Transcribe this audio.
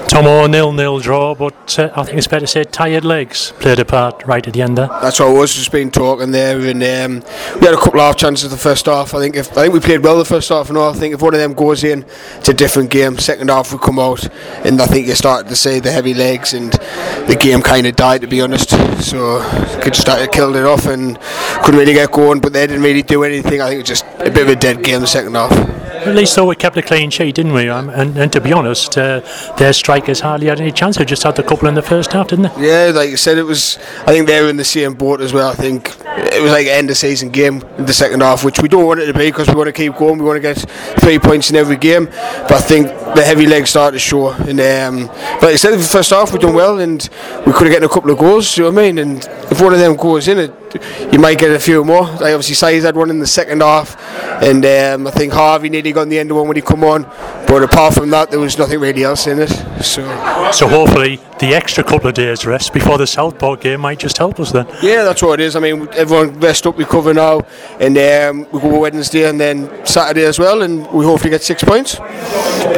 Tomo, 0-0 draw, but I think it's better to say tired legs played a part right at the end there. That's what I was just been talking there, and we had a couple of half chances the first half. I think we played well the first half, and I think if one of them goes in, it's a different game. Second half we come out, and I think you started to see the heavy legs, and the game kind of died, to be honest. So could started killed it off and couldn't really get going, but they didn't really do anything. I think it was just a bit of a dead game the second half. At least though we kept a clean sheet, didn't we? And to be honest, their strikers hardly had any chance. They just had a couple in the first half, didn't they? Yeah, like you said, I think they were in the same boat as well. I think it was like an end of season game in the second half, which we don't want it to be because we want to keep going. We want to get 3 points in every game. But I think the heavy legs started to show. And like I said, in the first half we done well, and we could have gotten a couple of goals. You know what I mean? And if one of them goes in, you might get a few more. Like obviously, Size had one in the second half, and I think Harvey nearly got in the end of one when he come on. But apart from that, there was nothing really else in it. So hopefully the extra couple of days rest before the Southport game might just help us then. Yeah, that's what it is. I mean, everyone rest up, recover now, and we go Wednesday and then Saturday as well, and we hopefully get 6 points.